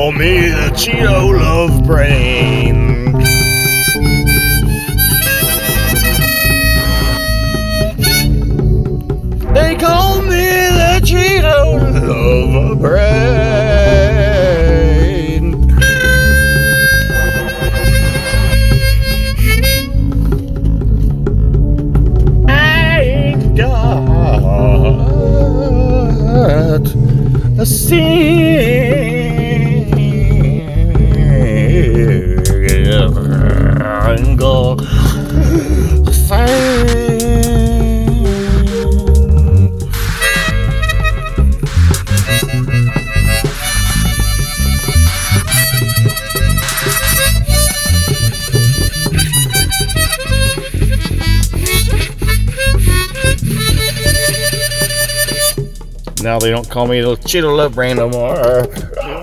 call me the Cheeto Love Brain. They call me the Cheeto Love Brain. I got a single thing. Now they don't call me the Cheeto Love Brain no more.